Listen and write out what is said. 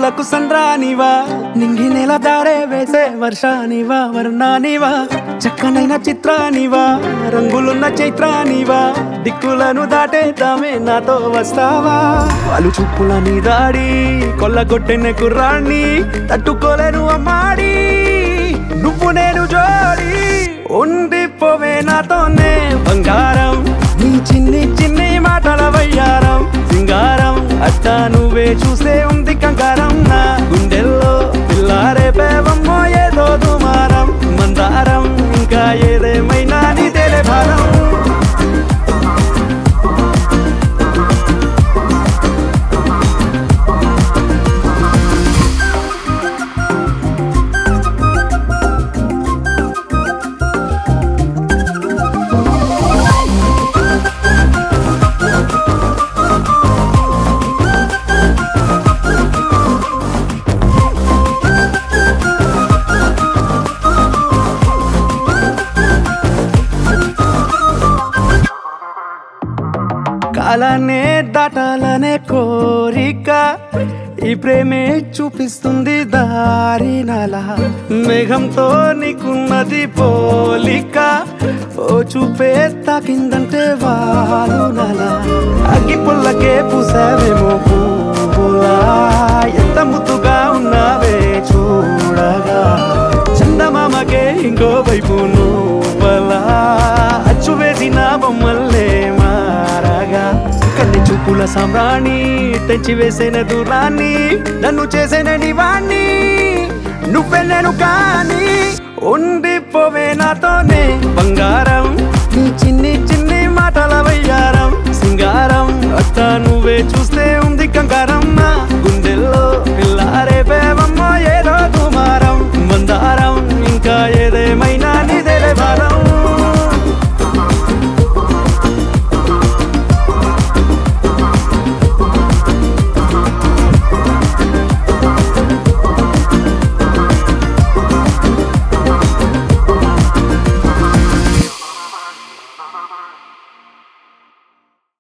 కళ్ళకు సంద్రానివా నింగి నెల దారే వేసే వర్షానివా వర్ణానివా చక్కనైన చిత్రానివా రంగులున్న చైత్రానివా దిక్కులను దాటేద్దామే నాతో వస్తావా వాళ్ళు చూపుల నీ దాడి కొల్లగొట్టెన కుర్రాన్ని తట్టుకోలేను అమ్మాడి నువ్వు నేను జోడి ఉండిపోవే నాతోనే బంగారం నీ చిన్ని చిన్ని మాటల వయ్యారం సింగారం అట్టా నువ్వే చూసే ఉంది కంగారం నా గుండెల్లో పిల్లారే పేవమ్మో ఏదో దుమారం మందారం ఇంకా ఏదేమైనా నీదేలే భారం కాలానే దాటాలనే కోరిక ఈ ప్రేమే చూపిస్తుంది దారి నలా మేఘంతో నీకున్నది పోలిక ఓ చూపే తాకిందంటే వాలు నలా అగ్గి పుల్లకే పూసావేమో పువ్వులా ఎంత ముద్దుగా ఉన్నావే చూడగా చందమామకే ఇంకో వైపు నువ్వలా అచ్చు వేసిన బొమ్మల్లే మారగా కన్ని చూపుల సామ్రాణి తెచ్చి వేసిన దూరాన్ని నన్ను చేసిన నివాణ్ణి నువ్వే నేను కానీ ఉండిపోవే నాతోనే బంగారం